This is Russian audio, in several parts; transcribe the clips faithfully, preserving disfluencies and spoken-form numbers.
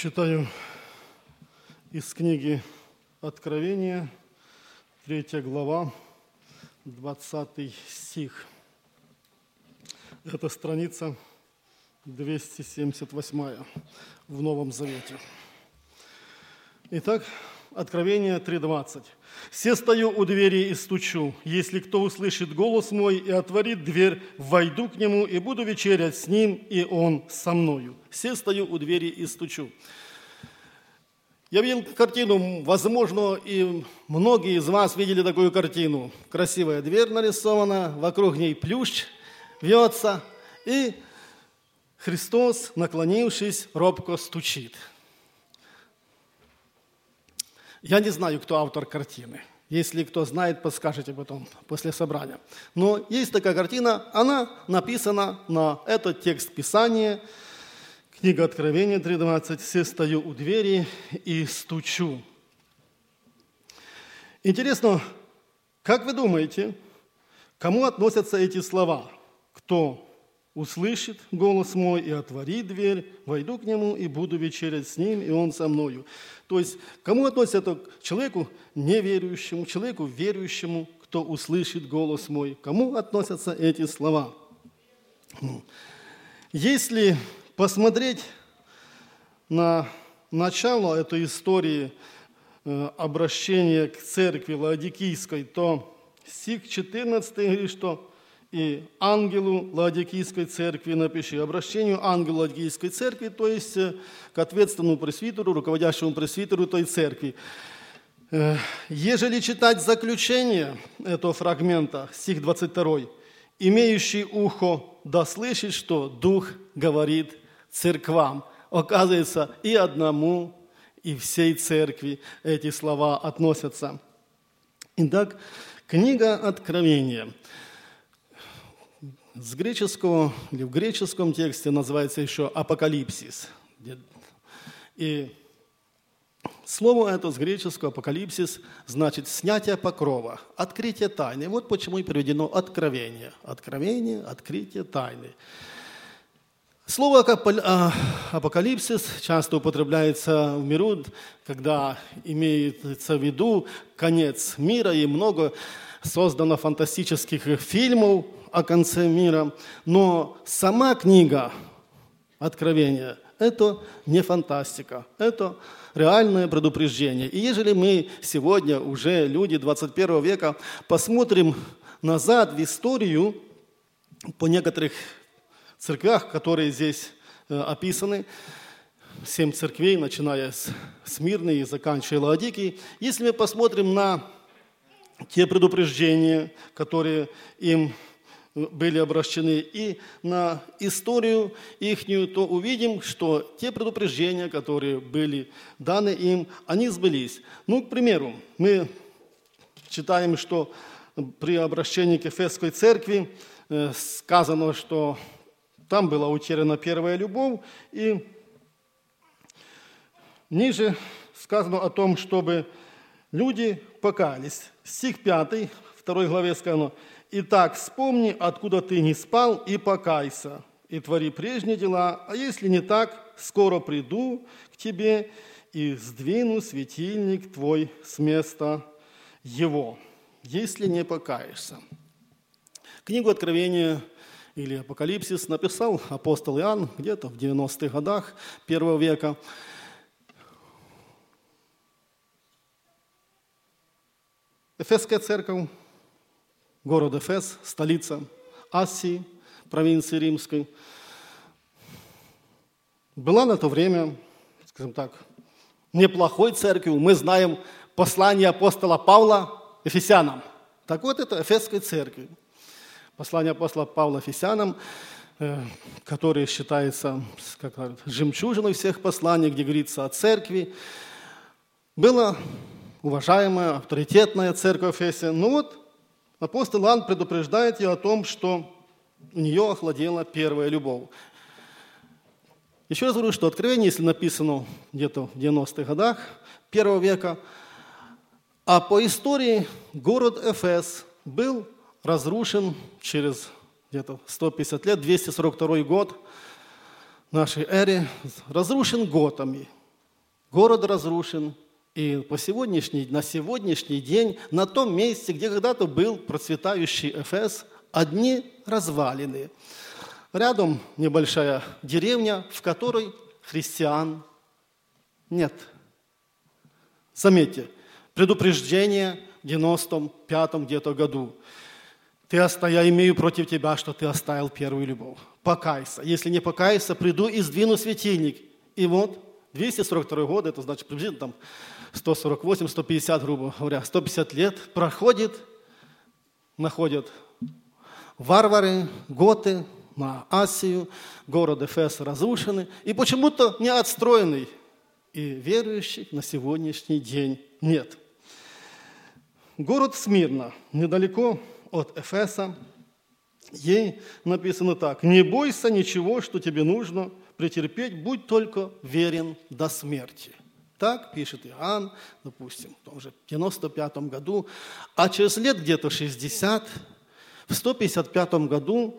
Читаю из книги Откровения, третья глава, двадцатый стих. Это страница двести семьдесят восьмая в Новом Завете. Итак, Откровение три двадцать. «Се стою у двери и стучу. Если кто услышит голос мой и отворит дверь, войду к нему и буду вечерять с ним, и он со мною. Се стою у двери и стучу». Я видел картину, возможно, и многие из вас видели такую картину. Красивая дверь нарисована, вокруг ней плющ вьется, и Христос, наклонившись, робко стучит. Я не знаю, кто автор картины. Если кто знает, подскажите потом, после собрания. Но есть такая картина, она написана на этот текст Писания, книга Откровения три двадцать. «Се стою у двери и стучу». Интересно, как вы думаете, кому относятся эти слова? Кто услышит голос мой и отворит дверь, войду к нему и буду вечерять с ним, и он со мною. То есть, кому относится это? К человеку неверующему, человеку верующему, кто услышит голос мой. Кому относятся эти слова? Если посмотреть на начало этой истории э, обращения к церкви Лаодикийской, то стих четырнадцатый говорит, что «И ангелу Лаодикийской церкви напиши». Обращению ангелу Лаодикийской церкви, то есть к ответственному пресвитеру, руководящему пресвитеру той церкви. Ежели читать заключение этого фрагмента, стих двадцать второй, «Имеющий ухо да слышит, что Дух говорит церквам». Оказывается, и одному, и всей церкви эти слова относятся. Итак, книга Откровения. С греческого, или в греческом тексте называется еще «апокалипсис». И слово это с греческого «апокалипсис» значит «снятие покрова», «открытие тайны». Вот почему и переведено «откровение». Откровение, открытие тайны. Слово «апокалипсис» часто употребляется в миру, когда имеется в виду конец мира, и много создано фантастических фильмов о конце мира. Но сама книга Откровения – это не фантастика, это реальное предупреждение. И ежели мы сегодня, уже люди двадцать первого века, посмотрим назад в историю по некоторых церквях, которые здесь э, описаны, семь церквей, начиная с Смирны и заканчивая Лаодикией, если мы посмотрим на те предупреждения, которые им были обращены, и на историю ихнюю, то увидим, что те предупреждения, которые были даны им, они сбылись. Ну, к примеру, мы читаем, что при обращении к Ефесской церкви э, сказано, что там была утеряна первая любовь, и ниже сказано о том, чтобы люди покаялись. Стих пятый, второй главе сказано: «Итак, вспомни, откуда ты не спал, и покайся, и твори прежние дела, а если не так, скоро приду к тебе и сдвину светильник твой с места его, если не покаешься». Книгу Откровения или Апокалипсис написал апостол Иоанн где-то в девяностых годах первого века. Эфесская церковь, город Эфес, столица Асии, провинции Римской, была на то время, скажем так, неплохой церковью. Мы знаем послание апостола Павла Ефесянам. Так вот, это Эфесская церковь. Послание апостола Павла Ефесянам, э, который считается как говорят, жемчужиной всех посланий, где говорится о церкви, была уважаемая, авторитетная церковь Эфесе. Ну вот, апостол Иоанн предупреждает ее о том, что у нее охладела первая любовь. Еще раз говорю, что Откровение, если написано где-то в девяностых годах первого века, а по истории город Эфес был разрушен через где-то сто пятьдесят лет, двести сорок второй год нашей эры, разрушен готами. Город разрушен, и по сегодняшний, на сегодняшний день на том месте, где когда-то был процветающий Эфес, одни развалины. Рядом небольшая деревня, в которой христиан нет. Заметьте, предупреждение в девяносто пятом где-то году. Ты оста... Я имею против тебя, что ты оставил первую любовь. Покайся. Если не покайся, приду и сдвину светильник. И вот двести сорок второй год, это значит приблизительно там сто сорок восемь - сто пятьдесят, грубо говоря, сто пятьдесят лет проходит, находят варвары, готы на Асию, город Эфес разрушенный и почему-то не отстроенный. И верующих на сегодняшний день нет. Город Смирна, недалеко от Эфеса, ей написано так: «Не бойся ничего, что тебе нужно претерпеть, будь только верен до смерти». Так пишет Иоанн, допустим, в том же девяносто пятом году, а через лет где-то шестьдесят, в сто пятьдесят пятом году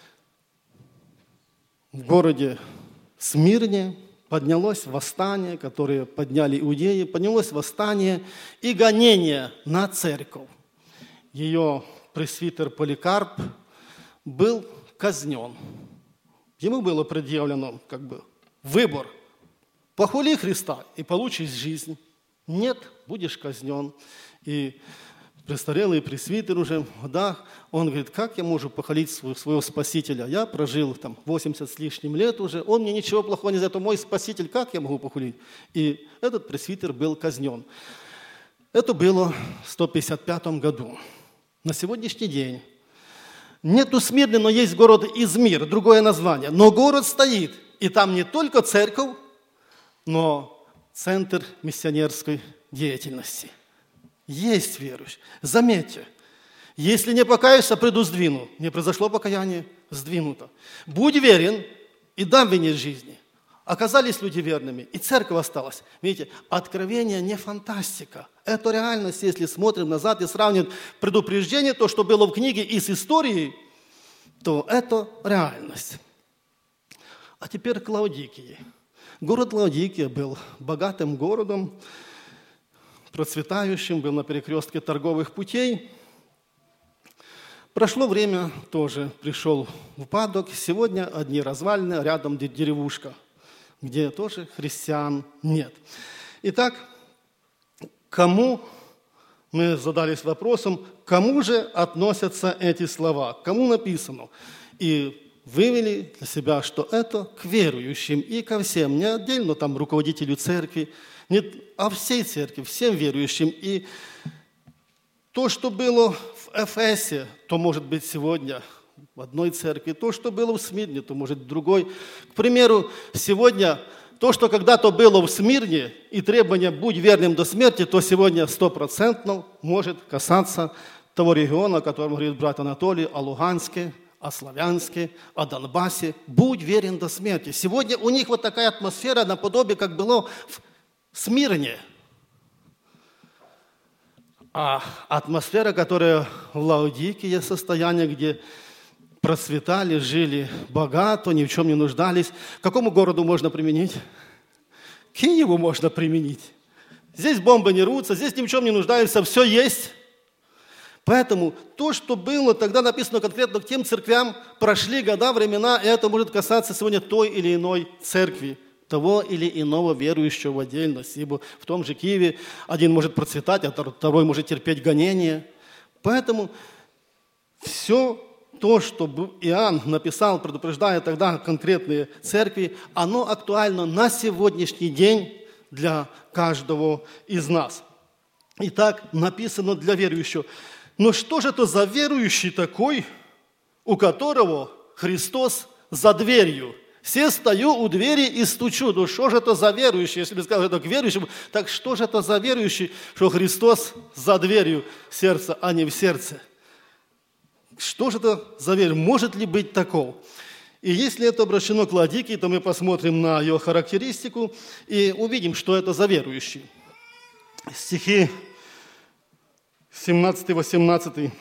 в городе Смирне поднялось восстание, которое подняли иудеи, поднялось восстание и гонение на церковь. Ее пресвитер Поликарп был казнен. Ему было предъявлено как бы выбор: похвали Христа и получишь жизнь. Нет, будешь казнен. И престарелый пресвитер уже в годах, он говорит: как я могу похвалить своего, своего Спасителя? Я прожил там восемьдесят с лишним лет уже, он мне ничего плохого не сделал, это мой Спаситель, как я могу похвалить? И этот пресвитер был казнен. Это было в сто пятьдесят пятом году. На сегодняшний день нету Смирны, но есть город Измир, другое название. Но город стоит, и там не только церковь, но центр миссионерской деятельности. Есть верующие. Заметьте, если не покаешься, приду сдвину. Не произошло покаяние, сдвинуто. Будь верен и дам венец жизни. Оказались люди верными, и церковь осталась. Видите, откровение не фантастика. Это реальность, если смотрим назад и сравниваем предупреждение, то, что было в книге, и с историей, то это реальность. А теперь к Лаодикии. Город Лаодикия был богатым городом, процветающим, был на перекрестке торговых путей. Прошло время, тоже пришел в упадок. Сегодня одни развалины, рядом деревушка, где тоже христиан нет. Итак, кому, мы задались вопросом, кому же относятся эти слова, кому написано? И вывели для себя, что это к верующим и ко всем, не отдельно там руководителю церкви, нет, а всей церкви, всем верующим. И то, что было в Эфесе, то может быть сегодня в одной церкви, то, что было в Смирне, то может в другой. К примеру, сегодня то, что когда-то было в Смирне, и требование «будь верным до смерти», то сегодня стопроцентно может касаться того региона, о котором говорит брат Анатолий, о Луганске, о Славянске, о Донбассе. «Будь верен до смерти». Сегодня у них вот такая атмосфера наподобие, как было в Смирне. А атмосфера, которая в Лаодикии, состояние, где процветали, жили богато, ни в чем не нуждались. К какому городу можно применить? К Киеву можно применить. Здесь бомбы не рвутся, здесь ни в чем не нуждаются, все есть. Поэтому то, что было, тогда написано конкретно к тем церквям, прошли года, времена, и это может касаться сегодня той или иной церкви, того или иного верующего в отдельности. Ибо в том же Киеве один может процветать, а второй может терпеть гонения. Поэтому все то, что Иоанн написал, предупреждая тогда конкретные церкви, оно актуально на сегодняшний день для каждого из нас. Итак, написано для верующего. Но что же это за верующий такой, у которого Христос за дверью? Все стою у двери и стучу. Ну что же это за верующий? Если бы сказал это к верующему, так что же это за верующий, что Христос за дверью сердца, а не в сердце? Что же это за верь? Может ли быть такого? И если это обращено к Лаодикии, то мы посмотрим на ее характеристику и увидим, что это за верующий. Стихи семнадцатый-восемнадцатый,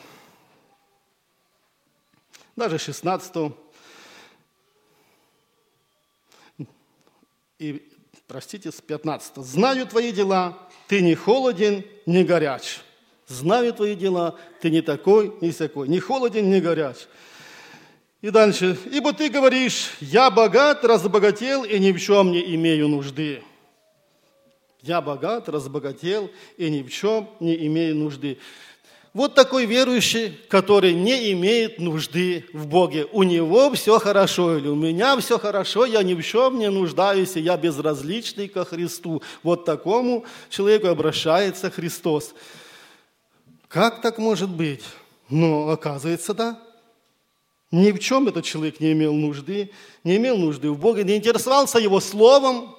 даже шестнадцатый. И простите, с пятнадцатого. «Знаю твои дела, ты не холоден, не горяч». Знаю твои дела, ты не такой, не сякой, не холоден, не горяч. И дальше. «Ибо ты говоришь, я богат, разбогател и ни в чем не имею нужды». Я богат, разбогател и ни в чем не имею нужды. Вот такой верующий, который не имеет нужды в Боге. У него все хорошо, или у меня все хорошо, я ни в чем не нуждаюсь, и я безразличный ко Христу. Вот такому человеку обращается Христос. Как так может быть? Но оказывается, да. Ни в чем этот человек не имел нужды, не имел нужды в Боге, не интересовался Его Словом.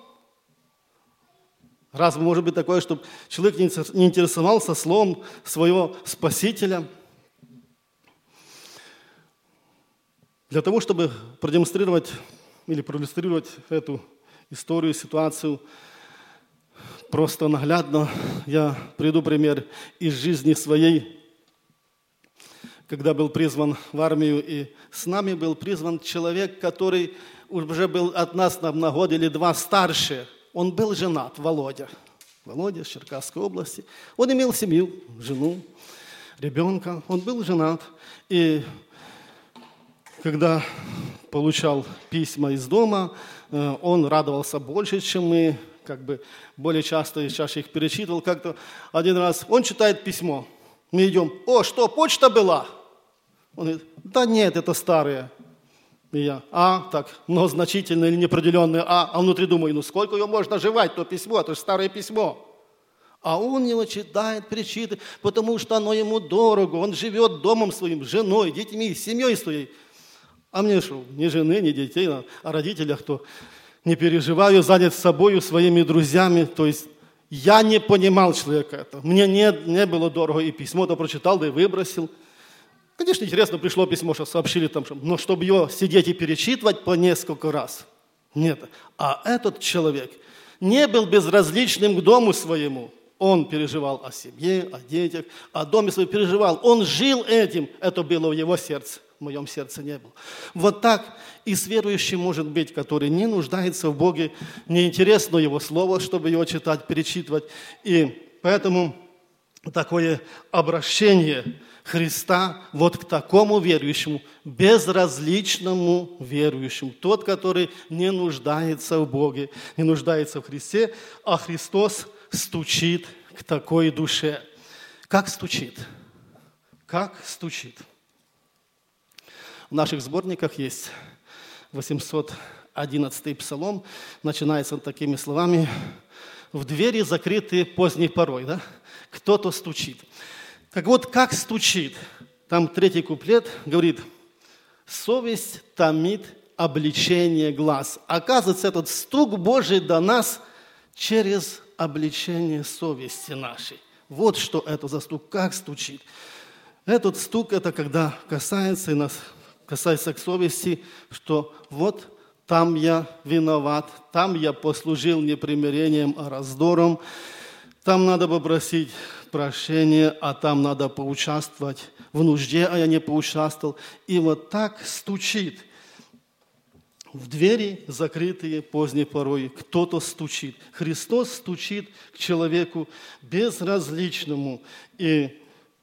Разве может быть такое, чтобы человек не интересовался Словом своего Спасителя? Для того, чтобы продемонстрировать или проиллюстрировать эту историю, ситуацию, просто наглядно я приведу пример из жизни своей, когда был призван в армию, и с нами был призван человек, который уже был от нас на год или два старше. Он был женат, Володя. Володя из Черкасской области. Он имел семью, жену, ребенка. Он был женат. И когда получал письма из дома, он радовался больше, чем мы. Как бы более часто и чаще их перечитывал. Как-то один раз он читает письмо. Мы идем: «О, что, почта была?» Он говорит: «Да нет, это старые». И я: «А, так, но значительное или неопределенное «а». А внутри думаю: ну сколько ее можно жевать, то письмо, это же старое письмо. А он его читает, перечитывает, потому что оно ему дорого. Он живет домом своим, женой, детьми, семьей своей. А мне что, ни жены, ни детей, о родителях, то не переживаю, занят собою, своими друзьями. То есть я не понимал человека этого. Мне не, не было дорого, и письмо-то прочитал, да и выбросил. Конечно, интересно, пришло письмо, что сообщили там, что, но чтобы его сидеть и перечитывать по несколько раз. Нет. А этот человек не был безразличным к дому своему. Он переживал о семье, о детях, о доме своем переживал. Он жил этим. Это было в его сердце. В моем сердце не было. Вот так и с верующим может быть, который не нуждается в Боге, неинтересно Его Слово, чтобы его читать, перечитывать. И поэтому такое обращение Христа вот к такому верующему, безразличному верующему. Тот, который не нуждается в Боге, не нуждается в Христе, а Христос стучит к такой душе. Как стучит? Как стучит? В наших сборниках есть восемьсот одиннадцатый псалом. Начинается он такими словами: «В двери закрыты поздней порой». Да? Кто-то стучит. Так вот, как стучит? Там третий куплет говорит: «Совесть томит обличение глаз». Оказывается, этот стук Божий до нас через обличение совести нашей. Вот что это за стук, как стучит. Этот стук – это когда касается и нас, касается к совести, что вот там я виноват, там я послужил непримирением, а раздором, там надо попросить прощения, а там надо поучаствовать в нужде, а я не поучаствовал. И вот так стучит. В двери, закрытые поздней порой, кто-то стучит. Христос стучит к человеку безразличному и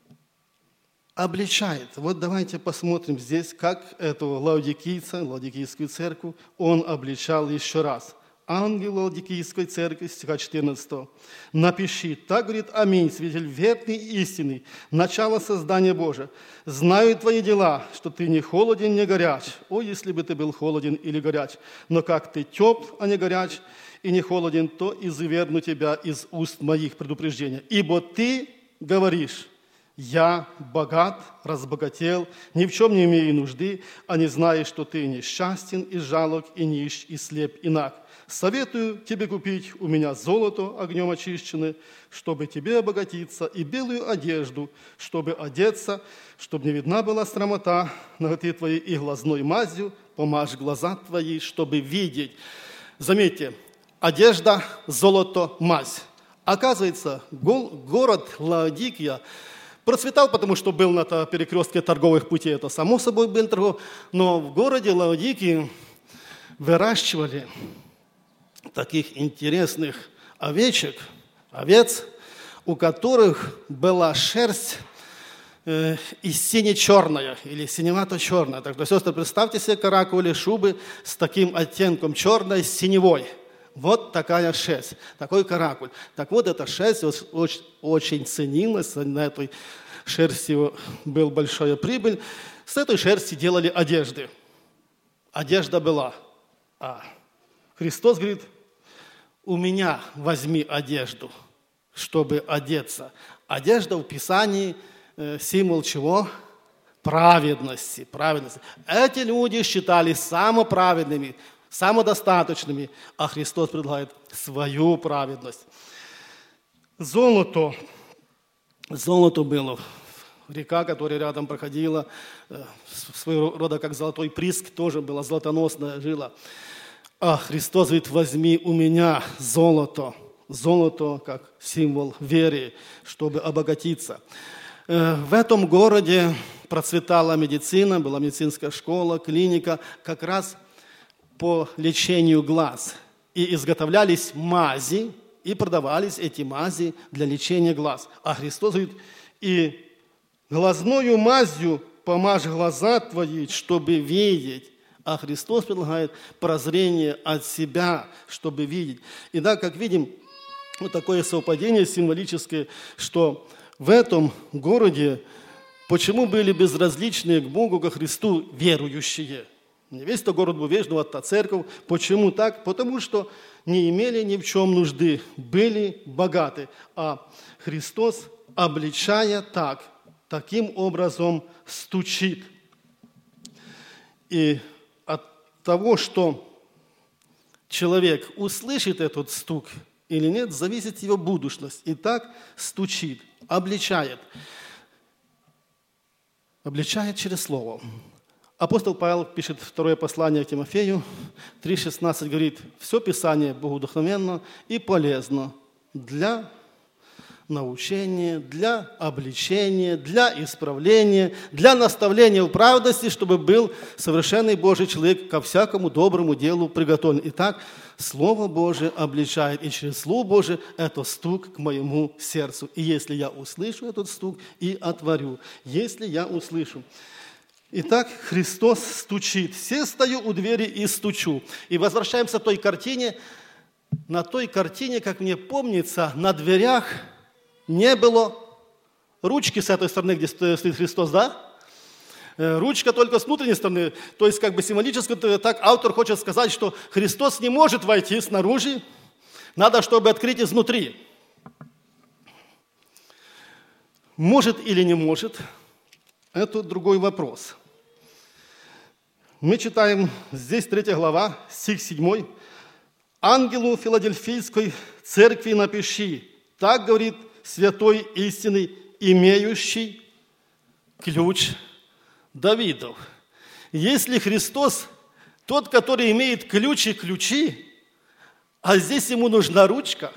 обличает. Вот давайте посмотрим здесь, как этого лаодикийца, лаодикийскую церковь, он обличал еще раз. Ангел Лаодикийской церкви, стиха четырнадцатого. «Напиши, так говорит Аминь, свидетель верный и истинный, начало создания Божия. Знаю твои дела, что ты не холоден, не горяч. О, если бы ты был холоден или горяч! Но как ты тепл, а не горяч, и не холоден, то изверну тебя из уст моих предупреждения. Ибо ты говоришь: я богат, разбогател, ни в чем не имею нужды, а не знаешь, что ты несчастен и жалок, и нищ, и слеп, и наг. Советую тебе купить у меня золото огнем очищенное, чтобы тебе обогатиться, и белую одежду, чтобы одеться, чтобы не видна была срамота на ноготы твои, и глазной мазью помажь глаза твои, чтобы видеть». Заметьте, одежда, золото, мазь. Оказывается, город Лаодикия процветал, потому что был на перекрестке торговых путей, это само собой был торговый, но в городе Лаодикии выращивали таких интересных овечек, овец, у которых была шерсть э, и сине-черная или синевато-черная. Так что, сестры, представьте себе каракули, шубы с таким оттенком черной с синевой. Вот такая шерсть, такой каракуль. Так вот, эта шерсть очень, очень ценилась, на этой шерсти была большая прибыль. С этой шерсти делали одежды. Одежда была. А Христос говорит: у меня возьми одежду, чтобы одеться. Одежда в Писании э, символ чего? Праведности, праведности. Эти люди считались самоправедными, самодостаточными, а Христос предлагает свою праведность. Золото. Золото было. Река, которая рядом проходила, своего рода как золотой приск, тоже была золотоносная жила. А Христос говорит: возьми у меня золото. Золото как символ веры, чтобы обогатиться. В этом городе процветала медицина, была медицинская школа, клиника, как раз по лечению глаз. И изготовлялись мази, и продавались эти мази для лечения глаз. А Христос говорит: и глазною мазью помажь глаза твои, чтобы видеть. А Христос предлагает прозрение от себя, чтобы видеть. И да, как видим, вот такое совпадение символическое, что в этом городе почему были безразличные к Богу, ко Христу верующие? Не весь то город был верующий, вот та церковь. Почему так? Потому что не имели ни в чем нужды, были богаты. А Христос, обличая так, таким образом стучит. И от того, что человек услышит этот стук или нет, зависит его будущность. И так стучит, обличает. Обличает через слово. Апостол Павел пишет второе послание к Тимофею, три шестнадцать, говорит: все Писание богодухновенно и полезно для научения, для обличения, для исправления, для наставления в праведности, чтобы был совершенный Божий человек ко всякому доброму делу приготовлен. Итак, Слово Божие обличает, и через Слово Божие это стук к моему сердцу. И если я услышу этот стук и отворю, если я услышу. Итак, Христос стучит. Все стою у двери и стучу. И возвращаемся к той картине. На той картине, как мне помнится, на дверях не было ручки с этой стороны, где стоит Христос, да? Ручка только с внутренней стороны. То есть, как бы символически, так автор хочет сказать, что Христос не может войти снаружи. Надо, чтобы открыть изнутри. Может или не может, это другой вопрос. Мы читаем здесь третья глава, стих седьмой. «Ангелу Филадельфийской церкви напиши, так говорит святой истины, имеющий ключ Давидов». Если Христос тот, который имеет ключ и ключи, а здесь ему нужна ручка,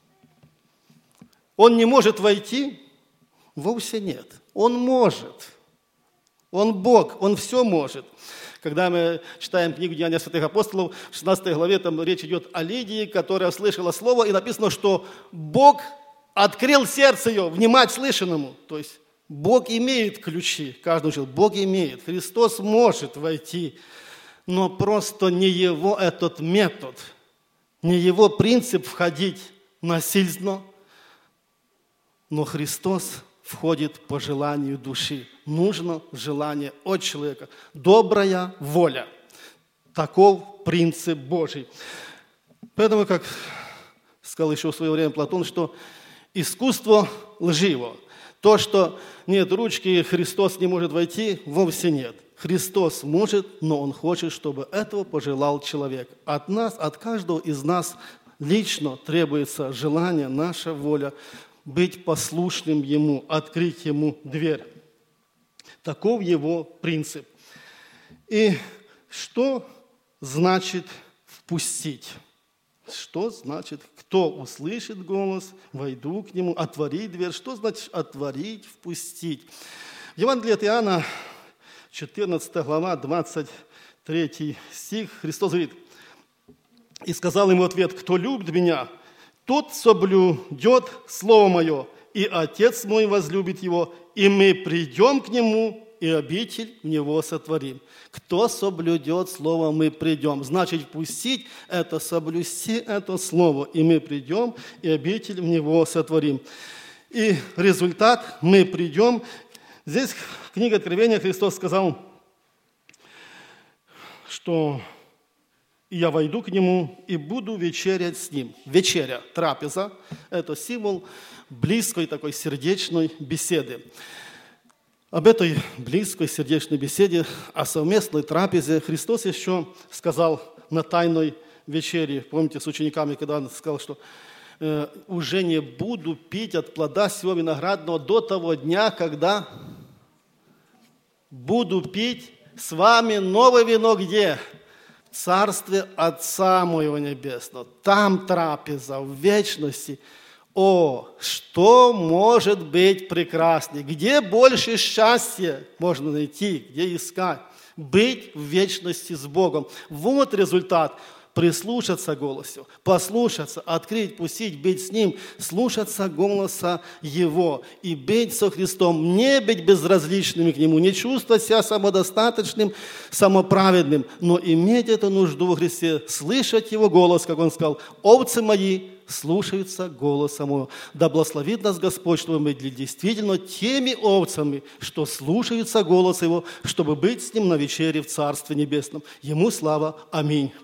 он не может войти? Вовсе нет. Он может. Он Бог, Он все может. Когда мы читаем книгу «Деяния святых апостолов», в шестнадцатой главе там речь идет о Лидии, которая слышала слово, и написано, что Бог открыл сердце ее внимать слышанному. То есть Бог имеет ключи, каждый человек, Бог имеет. Христос может войти, но просто не Его этот метод, не Его принцип входить насильственно, но Христос входит по желанию души. Нужно желание от человека. Добрая воля. Таков принцип Божий. Поэтому, как сказал еще в свое время Платон, что искусство лживо. То, что нет ручки, Христос не может войти, вовсе нет. Христос может, но Он хочет, чтобы этого пожелал человек. От нас, от каждого из нас лично требуется желание, наша воля, быть послушным Ему, открыть Ему дверь. Таков Его принцип. И что значит впустить? Что значит, кто услышит голос, войду к Нему, отворить дверь? Что значит отворить, впустить? Евангелие от Иоанна, четырнадцатая глава, двадцать третий стих, Христос говорит: И сказал ему в ответ: кто любит меня, тот соблюдет слово мое, и Отец мой возлюбит его, и мы придем к нему, и обитель в него сотворим. Кто соблюдет слово, мы придем. Значит, впустить – это соблюсти это слово, и мы придем, и обитель в него сотворим. И результат – мы придем. Здесь в книге Откровения Христос сказал, что «И я войду к нему и буду вечерять с ним». Вечеря, трапеза – это символ близкой такой сердечной беседы. Об этой близкой сердечной беседе, о совместной трапезе Христос еще сказал на тайной вечере. Помните, с учениками, когда он сказал, что э, «уже не буду пить от плода сего виноградного до того дня, когда буду пить с вами новое вино где? В царстве Отца моего Небесного». Там трапеза в вечности. О, что может быть прекраснее? Где больше счастья можно найти, где искать? Быть в вечности с Богом. Вот результат. Прислушаться к голосу, послушаться, открыть, пустить, быть с Ним, слушаться голоса Его и быть со Христом, не быть безразличными к Нему, не чувствовать себя самодостаточным, самоправедным, но иметь эту нужду во Христе, слышать Его голос, как Он сказал: «Овцы мои слушаются голоса моего». Да благословит нас Господь, чтобы мы были действительно теми овцами, что слушаются голоса Его, чтобы быть с Ним на вечере в Царстве Небесном. Ему слава. Аминь.